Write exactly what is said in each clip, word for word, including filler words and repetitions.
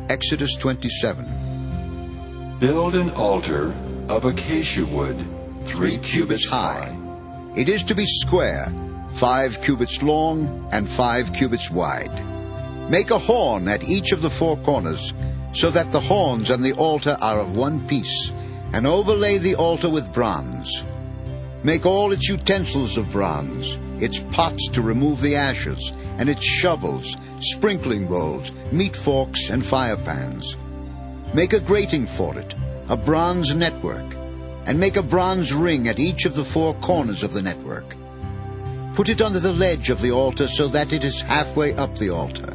Exodus twenty-seven. Build an altar of acacia wood, three cubits high. It is to be square, five cubits long and five cubits wide. Make a horn at each of the four corners, so that the horns and the altar are of one piece, and overlay the altar with bronze. Make all its utensils of bronze, its pots to remove the ashes, and its shovels, sprinkling bowls, meat forks, and fire pans. Make a grating for it, a bronze network, and make a bronze ring at each of the four corners of the network. Put it under the ledge of the altar so that it is halfway up the altar.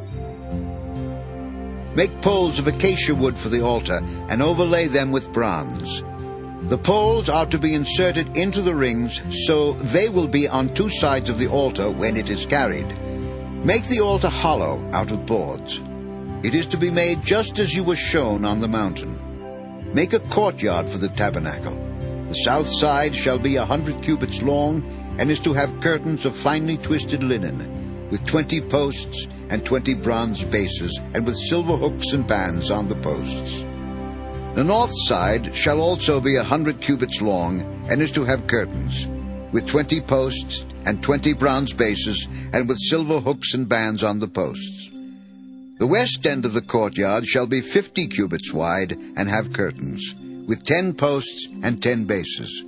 Make poles of acacia wood for the altar, and overlay them with bronze. The poles are to be inserted into the rings, so they will be on two sides of the altar when it is carried. Make the altar hollow out of boards. It is to be made just as you were shown on the mountain. Make a courtyard for the tabernacle. The south side shall be a hundred cubits long, and is to have curtains of finely twisted linen, with twenty posts and twenty bronze bases, and with silver hooks and bands on the posts. The north side shall also be a hundred cubits long, and is to have curtains, with twenty posts and twenty bronze bases, and with silver hooks and bands on the posts. The west end of the courtyard shall be fifty cubits wide, and have curtains, with ten posts and ten bases.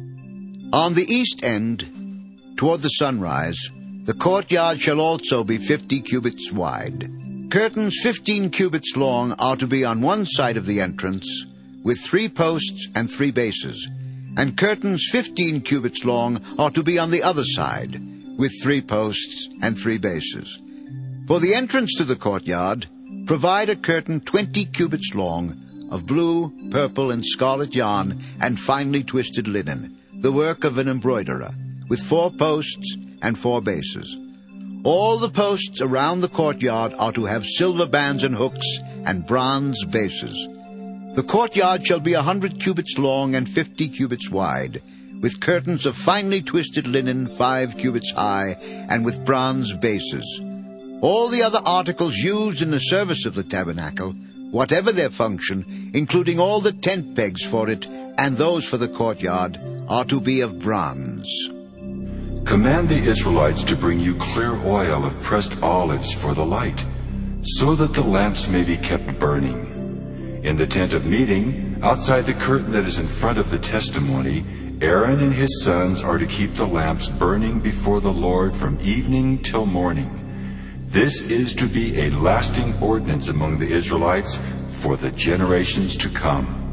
On the east end, toward the sunrise, the courtyard shall also be fifty cubits wide. Curtains fifteen cubits long are to be on one side of the entrance, with three posts and three bases, and curtains fifteen cubits long are to be on the other side, with three posts and three bases. For the entrance to the courtyard, provide a curtain twenty cubits long, of blue, purple, and scarlet yarn, and finely twisted linen, the work of an embroiderer, with four posts and four bases. All the posts around the courtyard are to have silver bands and hooks, and bronze bases. The courtyard shall be a hundred cubits long and fifty cubits wide, with curtains of finely twisted linen five cubits high, and with bronze bases. All the other articles used in the service of the tabernacle, whatever their function, including all the tent pegs for it, and those for the courtyard, are to be of bronze. Command the Israelites to bring you clear oil of pressed olives for the light, so that the lamps may be kept burning. In the tent of meeting, outside the curtain that is in front of the testimony, Aaron and his sons are to keep the lamps burning before the Lord from evening till morning. This is to be a lasting ordinance among the Israelites for the generations to come.